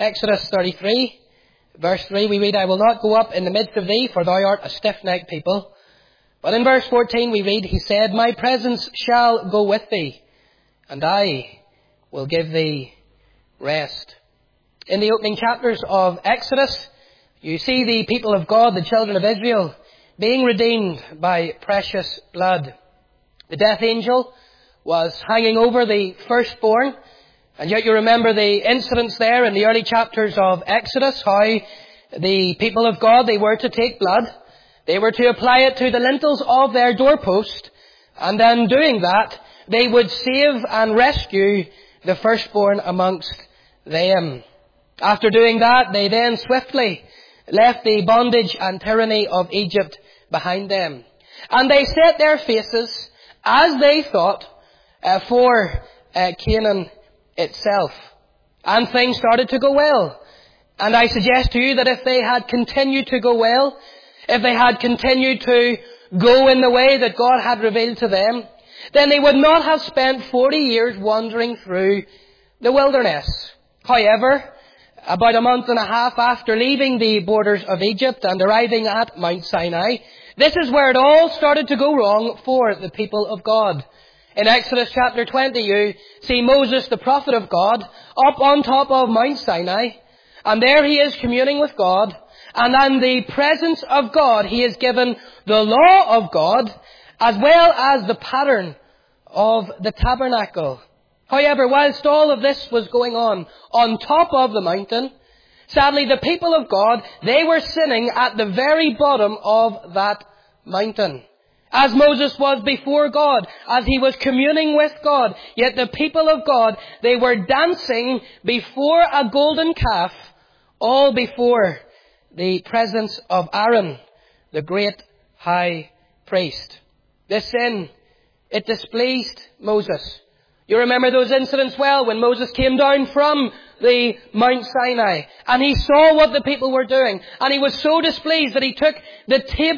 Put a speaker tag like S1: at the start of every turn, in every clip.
S1: Exodus 33, verse 3, we read, I will not go up in the midst of thee, for thou art a stiff-necked people. But in verse 14 we read, he said, my presence shall go with thee, and I will give thee rest. In the opening chapters of Exodus, you see the people of God, the children of Israel, being redeemed by precious blood. The death angel was hanging over the firstborn, and yet you remember the incidents there in the early chapters of Exodus, how the people of God, they were to take blood, they were to apply it to the lintels of their doorpost, and then doing that, they would save and rescue the firstborn amongst them. After doing that, they then swiftly left the bondage and tyranny of Egypt behind them. And they set their faces, as they thought, for Canaan itself. And things started to go well. And I suggest to you that if they had continued to go well, if they had continued to go in the way that God had revealed to them, then they would not have spent 40 years wandering through the wilderness. However, about a month and a half after leaving the borders of Egypt and arriving at Mount Sinai, this is where it all started to go wrong for the people of God. In Exodus chapter 20, you see Moses, the prophet of God, up on top of Mount Sinai, and there he is communing with God, and in the presence of God, he is given the law of God, as well as the pattern of the tabernacle. However, whilst all of this was going on top of the mountain, sadly the people of God, they were sinning at the very bottom of that mountain. As Moses was before God, as he was communing with God, yet the people of God, they were dancing before a golden calf, all before the presence of Aaron, the great high priest. This sin, it displeased Moses. You remember those incidents well when Moses came down from the Mount Sinai and he saw what the people were doing, and he was so displeased that he took the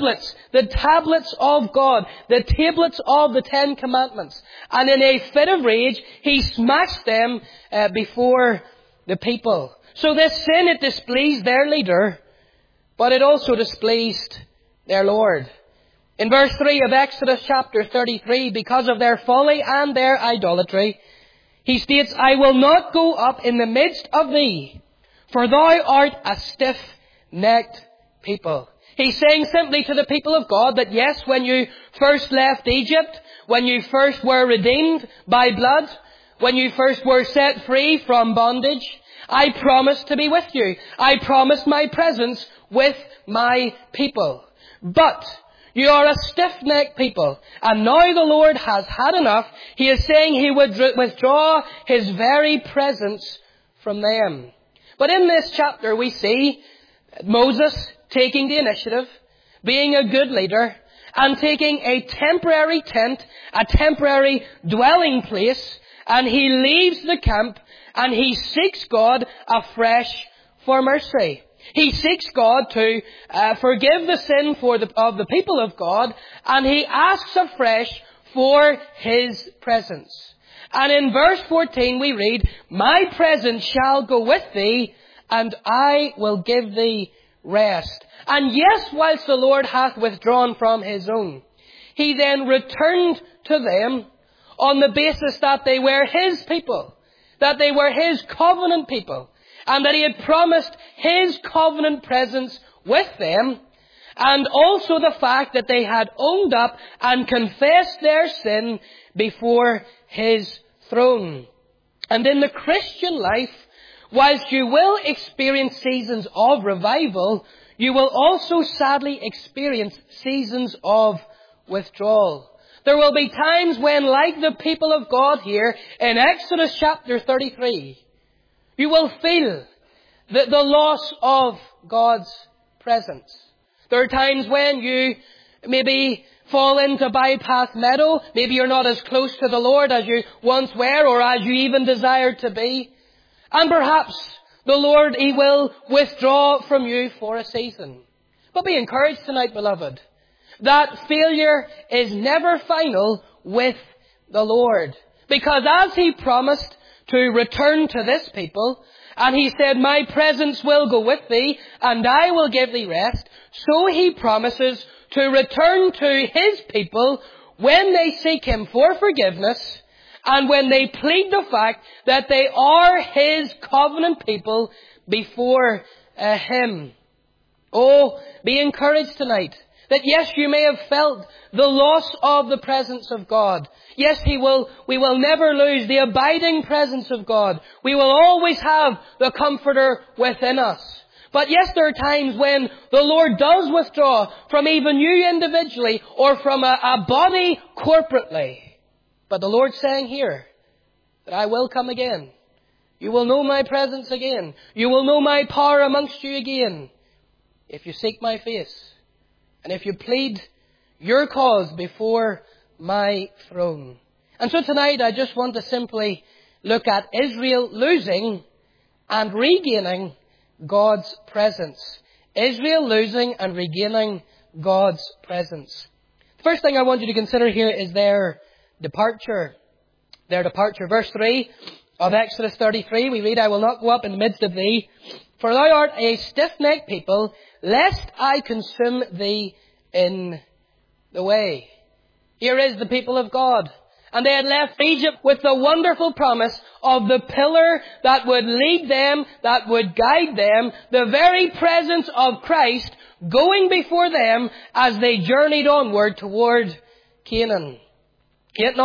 S1: tablets of God, the tablets of the Ten Commandments, and in a fit of rage he smashed them before the people. So this sin, it displeased their leader, but it also displeased their Lord. In verse 3 of Exodus chapter 33, because of their folly and their idolatry, he states, I will not go up in the midst of thee, for thou art a stiff-necked people. He's saying simply to the people of God that yes, when you first left Egypt, when you first were redeemed by blood, when you first were set free from bondage, I promised to be with you. I promised my presence with my people. But you are a stiff-necked people, and now the Lord has had enough. He is saying he would withdraw his very presence from them. But in this chapter we see Moses taking the initiative, being a good leader, and taking a temporary tent, a temporary dwelling place, and he leaves the camp and he seeks God afresh for mercy. He seeks God to forgive the sin of the people of God, and he asks afresh for his presence. And in verse 14 we read, my presence shall go with thee, and I will give thee rest. And yes, whilst the Lord hath withdrawn from his own, he then returned to them on the basis that they were his people, that they were his covenant people, and that he had promised his covenant presence with them, and also the fact that they had owned up and confessed their sin before his throne. And in the Christian life, whilst you will experience seasons of revival, you will also sadly experience seasons of withdrawal. There will be times when, like the people of God here in Exodus chapter 33, you will feel the loss of God's presence. There are times when you maybe fall into bypath meadow. Maybe you're not as close to the Lord as you once were, or as you even desired to be. And perhaps the Lord, he will withdraw from you for a season. But be encouraged tonight, beloved, that failure is never final with the Lord. Because as he promised to return to this people, And he said, my presence will go with thee, and I will give thee rest. So he promises to return to his people when they seek him for forgiveness, and when they plead the fact that they are his covenant people before him. Oh, be encouraged tonight that yes, you may have felt the loss of the presence of God. Yes, we will never lose the abiding presence of God. We will always have the Comforter within us. But yes, there are times when the Lord does withdraw from even you individually or from a body corporately. But the Lord's saying here that I will come again. You will know my presence again. You will know my power amongst you again if you seek my face and if you plead your cause before my throne. And so tonight I just want to simply look at Israel losing and regaining God's presence. Israel losing and regaining God's presence. The first thing I want you to consider here is their departure. Their departure. Verse 3 of Exodus 33, we read, I will not go up in the midst of thee, for thou art a stiff-necked people, lest I consume thee in the way. Here is the people of God. And they had left Egypt with the wonderful promise of the pillar that would lead them, that would guide them, the very presence of Christ going before them as they journeyed onward toward Canaan. Yet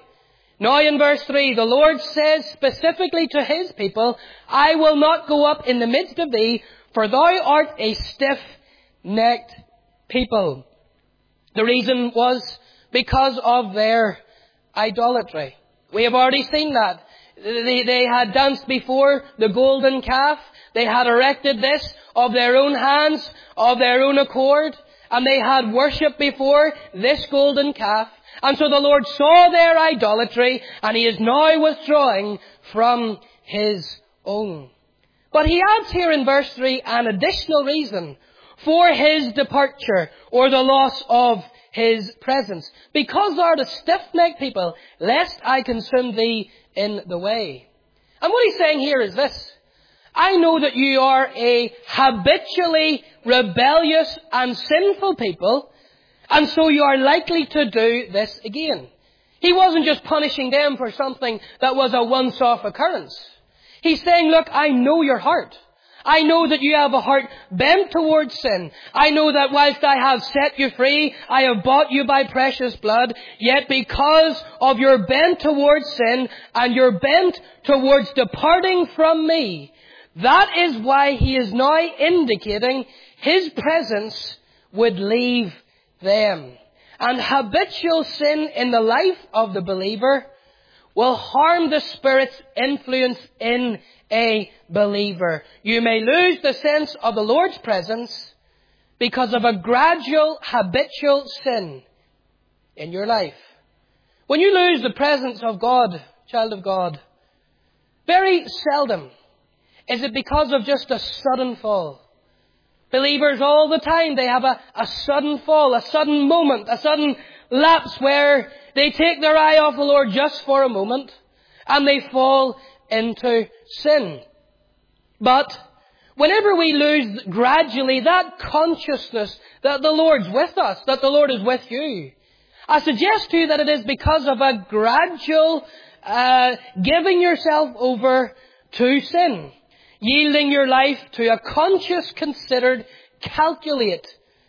S1: now in verse 3, the Lord says specifically to his people, I will not go up in the midst of thee, for thou art a stiff-necked people. The reason was because of their idolatry. We have already seen that. They had danced before the golden calf. They had erected this of their own hands, of their own accord. And they had worshipped before this golden calf. And so the Lord saw their idolatry, and he is now withdrawing from his own. But he adds here in verse 3 an additional reason for his departure, or the loss of his presence. Because thou art a stiff-necked people, lest I consume thee in the way. And what he's saying here is this. I know that you are a habitually rebellious and sinful people, and so you are likely to do this again. He wasn't just punishing them for something that was a once-off occurrence. He's saying, look, I know your heart. I know that you have a heart bent towards sin. I know that whilst I have set you free, I have bought you by precious blood. Yet because of your bent towards sin and your bent towards departing from me, that is why he is now indicating his presence would leave them. And habitual sin in the life of the believer will harm the Spirit's influence in a believer. You may lose the sense of the Lord's presence because of a gradual, habitual sin in your life. When you lose the presence of God, child of God, very seldom is it because of just a sudden fall. Believers all the time, they have a sudden fall, a sudden moment, a sudden lapse where they take their eye off the Lord just for a moment and they fall into sin. But whenever we lose gradually that consciousness that the Lord's with us, that the Lord is with you, I suggest to you that it is because of a gradual giving yourself over to sin. Yielding your life to a conscious, considered, calculated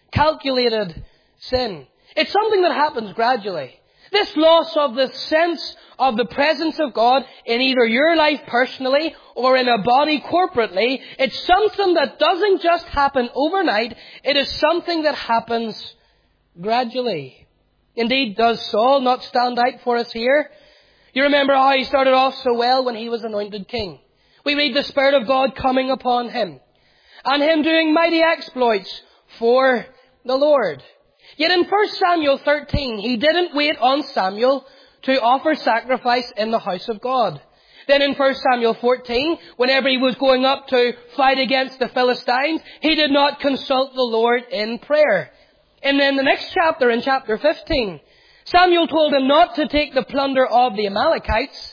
S1: sin. It's something that happens gradually. This loss of the sense of the presence of God in either your life personally or in a body corporately, it's something that doesn't just happen overnight. It is something that happens gradually. Indeed, does Saul not stand out for us here? You remember how he started off so well when he was anointed king. We read the Spirit of God coming upon him and him doing mighty exploits for the Lord. Yet in 1 Samuel 13, he didn't wait on Samuel to offer sacrifice in the house of God. Then in 1 Samuel 14, whenever he was going up to fight against the Philistines, he did not consult the Lord in prayer. And then the next chapter, in chapter 15, Samuel told him not to take the plunder of the Amalekites,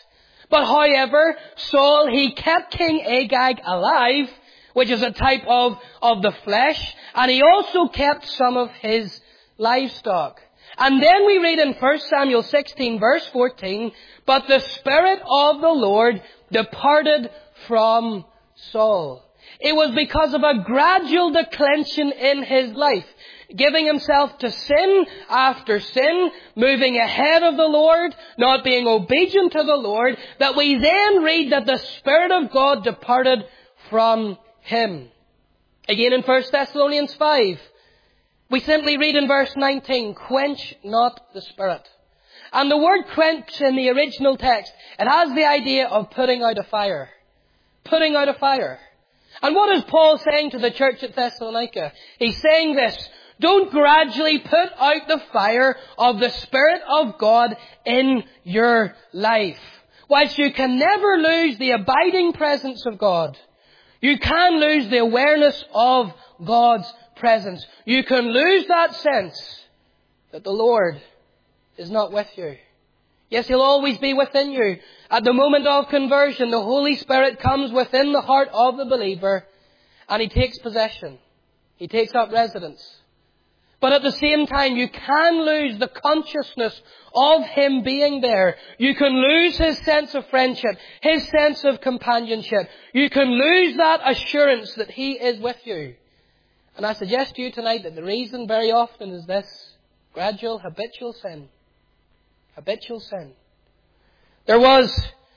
S1: But however, Saul, he kept King Agag alive, which is a type of the flesh, and he also kept some of his livestock. And then we read in 1 Samuel 16 verse 14, but the Spirit of the Lord departed from Saul. It was because of a gradual declension in his life, giving himself to sin after sin, moving ahead of the Lord, not being obedient to the Lord, that we then read that the Spirit of God departed from him. Again in 1 Thessalonians 5, we simply read in verse 19, quench not the Spirit. And the word quench in the original text, it has the idea of putting out a fire. Putting out a fire. And what is Paul saying to the church at Thessalonica? He's saying this: don't gradually put out the fire of the Spirit of God in your life. Whilst you can never lose the abiding presence of God, you can lose the awareness of God's presence. You can lose that sense that the Lord is not with you. Yes, He'll always be within you. At the moment of conversion, the Holy Spirit comes within the heart of the believer and He takes possession. He takes up residence. But at the same time, you can lose the consciousness of Him being there. You can lose His sense of friendship, His sense of companionship. You can lose that assurance that He is with you. And I suggest to you tonight that the reason very often is this: gradual, habitual sin. Habitual sin. There was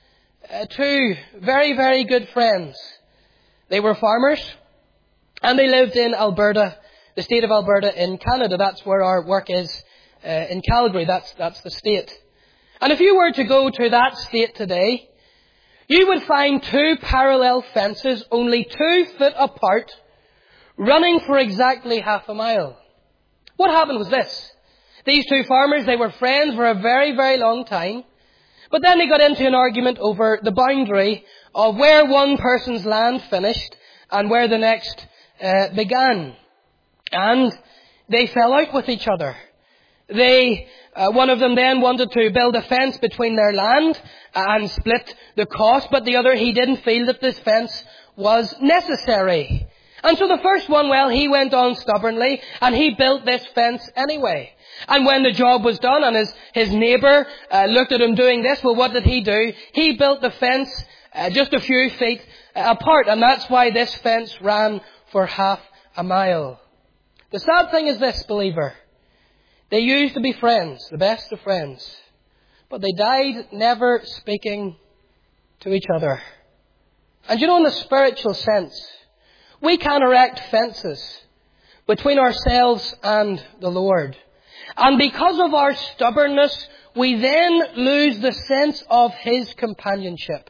S1: two very, very good friends. They were farmers, and they lived in Alberta, the state of Alberta in Canada. That's where our work is, in Calgary. That's the state. And if you were to go to that state today, you would find two parallel fences, only 2 feet apart, running for exactly half a mile. What happened was this. These two farmers, they were friends for a very, very long time. But then they got into an argument over the boundary of where one person's land finished and where the next began. And they fell out with each other. One of them then wanted to build a fence between their land and split the cost, but the other, he didn't feel that this fence was necessary. And so the first one, well, he went on stubbornly and he built this fence anyway. And when the job was done and his neighbour looked at him doing this, well, what did he do? He built the fence just a few feet apart, and that's why this fence ran for half a mile. The sad thing is this, believer. They used to be friends, the best of friends, but they died never speaking to each other. And you know, in the spiritual sense, we can erect fences between ourselves and the Lord. And because of our stubbornness, we then lose the sense of His companionship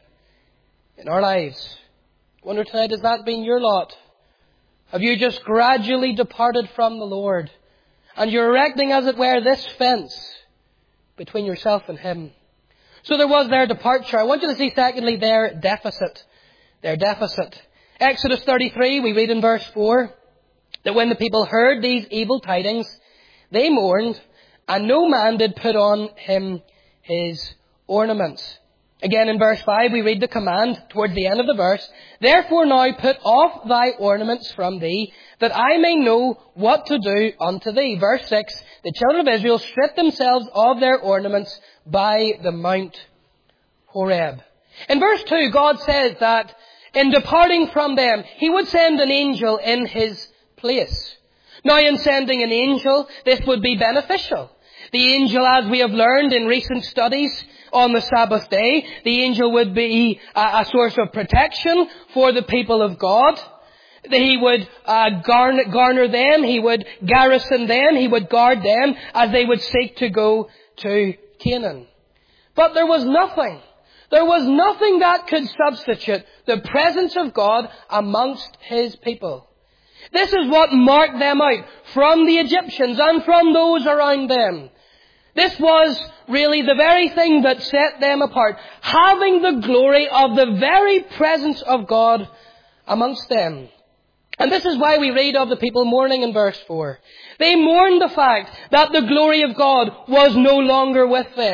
S1: in our lives. I wonder tonight, has that been your lot? Have you just gradually departed from the Lord? And you're erecting, as it were, this fence between yourself and Him. So there was their departure. I want you to see, secondly, their deficit. Their deficit. Exodus 33, we read in verse 4, that when the people heard these evil tidings, they mourned, and no man did put on him his ornaments. Again in verse 5, we read the command towards the end of the verse, therefore now put off thy ornaments from thee, that I may know what to do unto thee. Verse 6, the children of Israel stripped themselves of their ornaments by the Mount Horeb. In verse 2, God says that in departing from them, He would send an angel in His place. Now, in sending an angel, this would be beneficial. The angel, as we have learned in recent studies on the Sabbath day, the angel would be a source of protection for the people of God. He would garner them, He would garrison them, He would guard them as they would seek to go to Canaan. But there was nothing that could substitute the presence of God amongst His people. This is what marked them out from the Egyptians and from those around them. This was really the very thing that set them apart, having the glory of the very presence of God amongst them. And this is why we read of the people mourning in verse 4. They mourned the fact that the glory of God was no longer with them.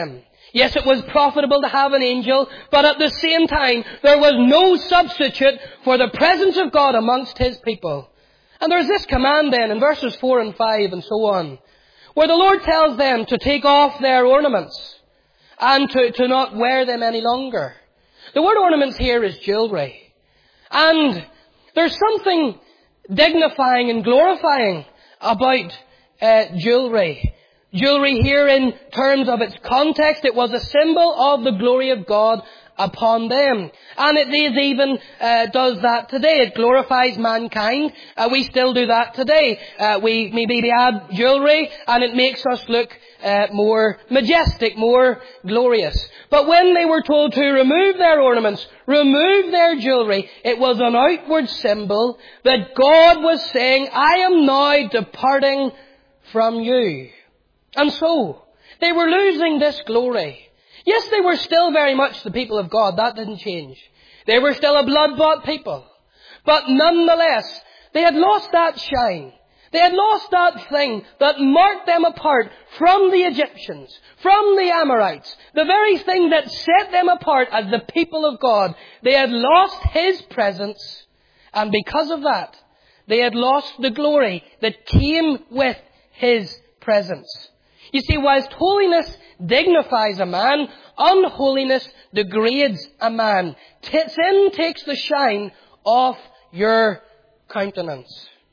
S1: Yes, it was profitable to have an angel, but at the same time, there was no substitute for the presence of God amongst His people. And there's this command then in verses 4 and 5 and so on, where the Lord tells them to take off their ornaments and to not wear them any longer. The word ornaments here is jewelry. And there's something dignifying and glorifying about jewelry. Jewelry here, in terms of its context, it was a symbol of the glory of God upon them. And it is even does that today. It glorifies mankind. We still do that today. We maybe add jewelry and it makes us look more majestic, more glorious. But when they were told to remove their ornaments, remove their jewelry, it was an outward symbol that God was saying, I am now departing from you. And so, they were losing this glory. Yes, they were still very much the people of God. That didn't change. They were still a blood-bought people. But nonetheless, they had lost that shine. They had lost that thing that marked them apart from the Egyptians, from the Amorites. The very thing that set them apart as the people of God. They had lost His presence. And because of that, they had lost the glory that came with His presence. You see, whilst holiness dignifies a man, unholiness degrades a man. Sin takes the shine off your countenance.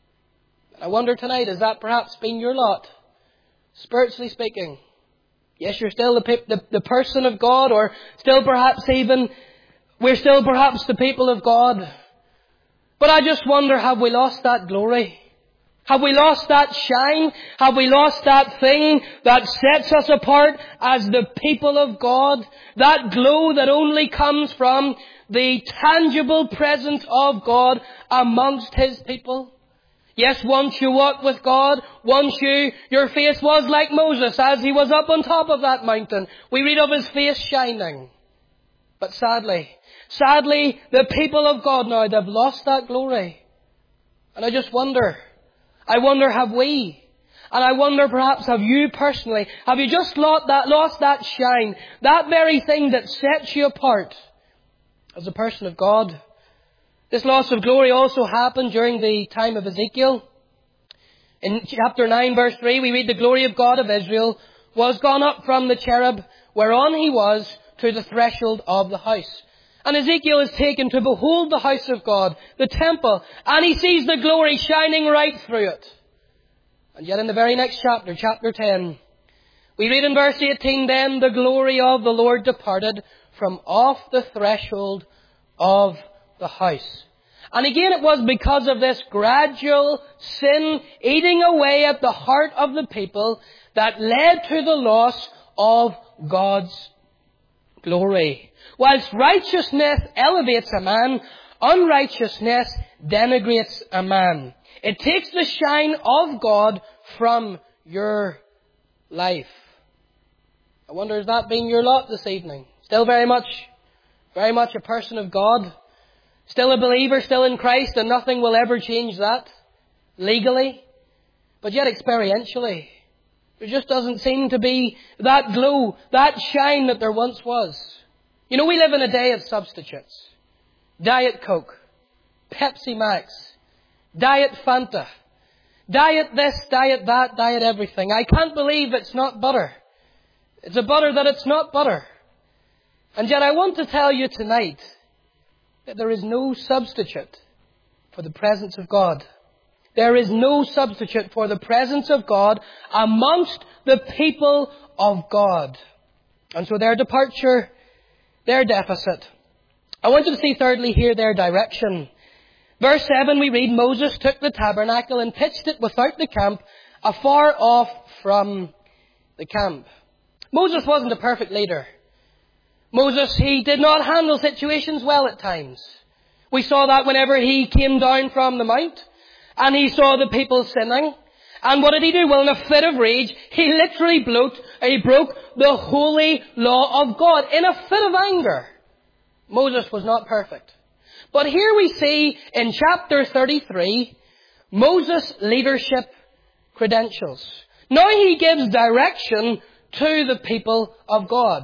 S1: I wonder tonight, has that perhaps been your lot? Spiritually speaking. Yes, you're still the person of God, or still perhaps even, we're still perhaps the people of God. But I just wonder, have we lost that glory? Have we lost that shine? Have we lost that thing that sets us apart as the people of God? That glow that only comes from the tangible presence of God amongst His people? Yes, once you walked with God, once your face was like Moses as he was up on top of that mountain. We read of his face shining. But sadly, the people of God now, they've lost that glory. And I just wonder, have we? And I wonder perhaps, have you personally, have you just lost that shine, that very thing that sets you apart as a person of God? This loss of glory also happened during the time of Ezekiel. In chapter 9 verse 3 we read, the glory of God of Israel was gone up from the cherub whereon he was to the threshold of the house. And Ezekiel is taken to behold the house of God, the temple, and he sees the glory shining right through it. And yet in the very next chapter, chapter 10, we read in verse 18, then the glory of the Lord departed from off the threshold of the house. And again it was because of this gradual sin eating away at the heart of the people that led to the loss of God's glory. Whilst righteousness elevates a man, unrighteousness denigrates a man. It takes the shine of God from your life. I wonder, has that been your lot this evening? Still very much a person of God? Still a believer, still in Christ, and nothing will ever change that legally? But yet experientially, there just doesn't seem to be that glow, that shine that there once was. You know, we live in a day of substitutes. Diet Coke, Pepsi Max, Diet Fanta, Diet this, Diet that, Diet everything. I can't believe it's not butter. It's a butter that it's not butter. And yet I want to tell you tonight that there is no substitute for the presence of God. There is no substitute for the presence of God amongst the people of God. And so their departure, their deficit. I want you to see thirdly here their direction. Verse 7 we read, Moses took the tabernacle and pitched it without the camp, afar off from the camp. Moses wasn't a perfect leader. Moses, he did not handle situations well at times. We saw that whenever he came down from the mount and he saw the people sinning. And what did he do? Well, in a fit of rage, he literally broke the holy law of God in a fit of anger. Moses was not perfect. But here we see in chapter 33, Moses' leadership credentials. Now he gives direction to the people of God.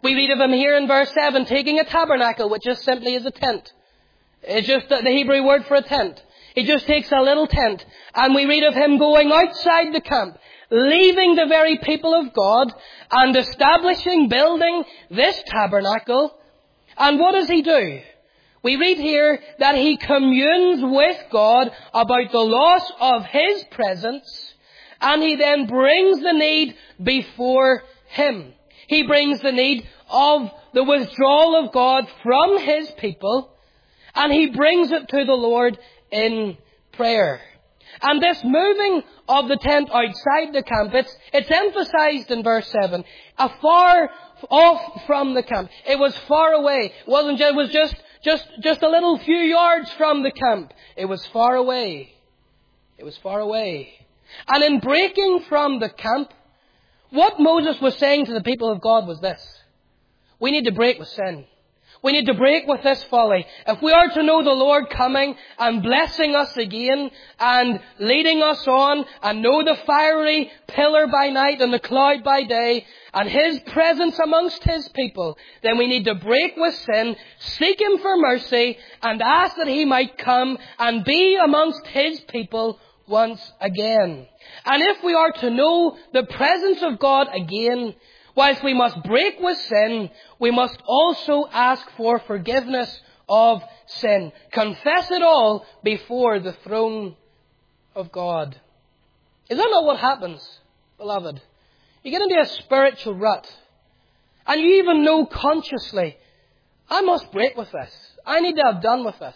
S1: We read of him here in verse 7 taking a tabernacle, which just simply is a tent. It's just the Hebrew word for a tent. He just takes a little tent. And we read of him going outside the camp, leaving the very people of God and establishing, building this tabernacle. And what does he do? We read here that he communes with God about the loss of his presence, and he then brings the need before him. He brings the need of the withdrawal of God from his people, and he brings it to the Lord in prayer. And this moving of the tent outside the camp, it's emphasized in verse 7, afar off from the camp. It was far away. It was just a little few yards from the camp. It was far away. It was far away. And in breaking from the camp, what Moses was saying to the people of God was this: we need to break with sin. We need to break with this folly. If we are to know the Lord coming and blessing us again and leading us on and know the fiery pillar by night and the cloud by day and his presence amongst his people, then we need to break with sin, seek him for mercy, and ask that he might come and be amongst his people once again. And if we are to know the presence of God again, whilst we must break with sin, we must also ask for forgiveness of sin. Confess it all before the throne of God. Is that not what happens, beloved? You get into a spiritual rut, and you even know consciously, I must break with this. I need to have done with this.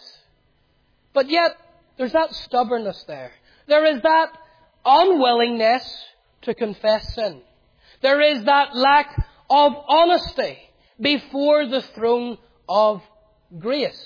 S1: But yet, there's that stubbornness there. There is that unwillingness to confess sin. There is that lack of honesty before the throne of grace.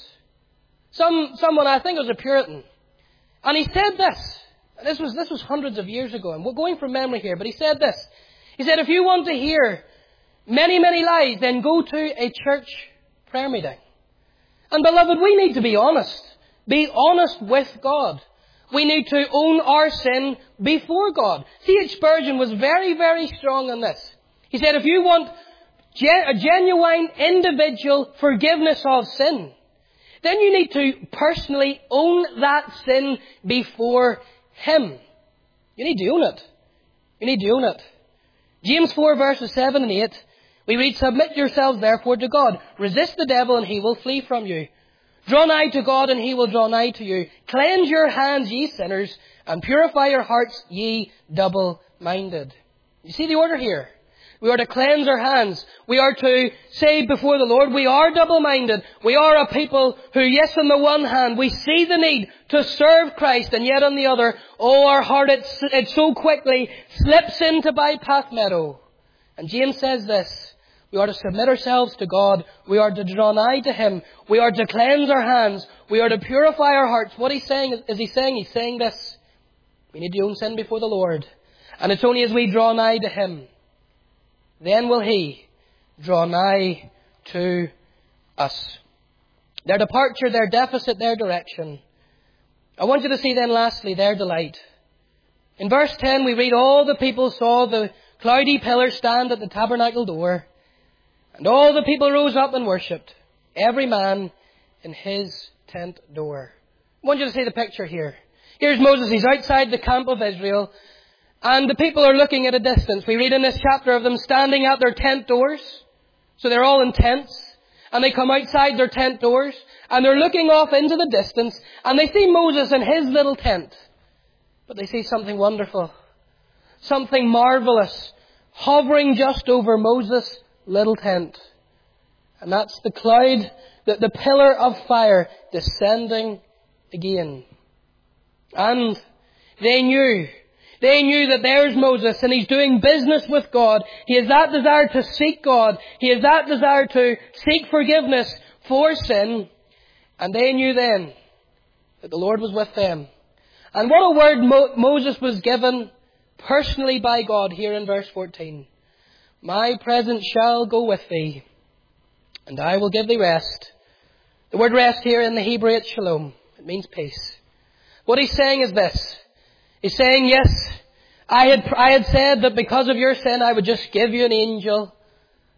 S1: Someone, I think it was a Puritan, and he said this. This was hundreds of years ago, and we're going from memory here, but he said this. He said, if you want to hear many, many lies, then go to a church prayer meeting. And beloved, we need to be honest. Be honest with God. We need to own our sin before God. C.H. Spurgeon was very, very strong on this. He said, if you want a genuine individual forgiveness of sin, then you need to personally own that sin before him. You need to own it. You need to own it. James 4 verses 7 and 8, we read, submit yourselves therefore to God. Resist the devil and he will flee from you. Draw nigh to God, and he will draw nigh to you. Cleanse your hands, ye sinners, and purify your hearts, ye double-minded. You see the order here? We are to cleanse our hands. We are to say before the Lord, we are double-minded. We are a people who, yes, on the one hand, we see the need to serve Christ, and yet on the other, our heart, it so quickly slips into bypath meadow. And James says this, we are to submit ourselves to God. We are to draw nigh to him. We are to cleanse our hands. We are to purify our hearts. What he's saying, He's saying this. We need to own sin before the Lord. And it's only as we draw nigh to him, then will he draw nigh to us. Their departure, their deficit, their direction. I want you to see then lastly their delight. In verse 10 we read, all the people saw the cloudy pillar stand at the tabernacle door. And all the people rose up and worshipped, every man in his tent door. I want you to see the picture here. Here's Moses. He's outside the camp of Israel, and the people are looking at a distance. We read in this chapter of them standing at their tent doors. So they're all in tents, and they come outside their tent doors, and they're looking off into the distance, and they see Moses in his little tent. But they see something wonderful, something marvelous, hovering just over Moses' little tent. And that's the cloud, the pillar of fire descending again. And they knew that there's Moses, and he's doing business with God. He has that desire to seek God. He has that desire to seek forgiveness for sin. And they knew then that the Lord was with them. And what a word Moses was given personally by God here in verse 14. My presence shall go with thee, and I will give thee rest. The word rest here in the Hebrew, it's shalom. It means peace. What he's saying is this. He's saying, yes, I had said that because of your sin I would just give you an angel.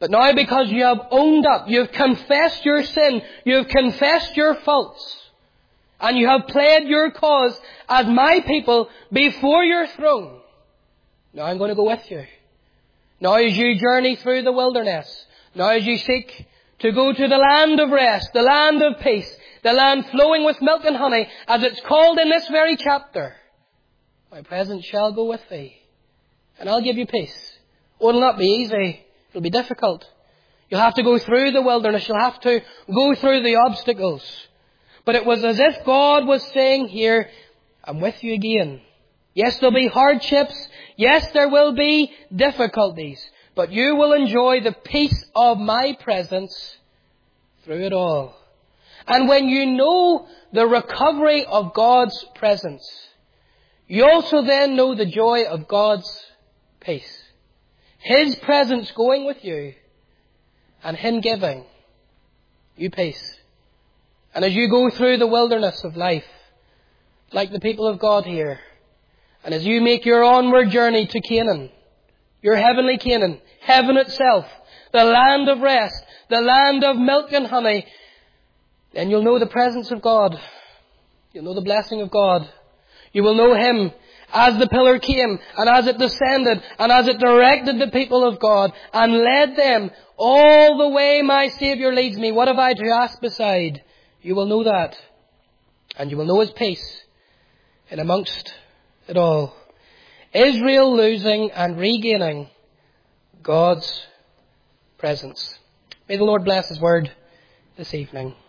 S1: But now because you have owned up, you have confessed your sin, you have confessed your faults, and you have pled your cause as my people before your throne, now I'm going to go with you. Now as you journey through the wilderness, now as you seek to go to the land of rest, the land of peace, the land flowing with milk and honey, as it's called in this very chapter, my presence shall go with thee, and I'll give you peace. Oh, it'll not be easy. It'll be difficult. You'll have to go through the wilderness. You'll have to go through the obstacles. But it was as if God was saying here, I'm with you again. Yes, there'll be hardships. Yes, there will be difficulties. But you will enjoy the peace of my presence through it all. And when you know the recovery of God's presence, you also then know the joy of God's peace. His presence going with you and Him giving you peace. And as you go through the wilderness of life, like the people of God here, and as you make your onward journey to Canaan, your heavenly Canaan, heaven itself, the land of rest, the land of milk and honey, then you'll know the presence of God. You'll know the blessing of God. You will know Him as the pillar came and as it descended and as it directed the people of God and led them all the way my Saviour leads me. What have I to ask beside? You will know that. And you will know His peace in amongst it all. Israel losing and regaining God's presence. May the Lord bless His word this evening.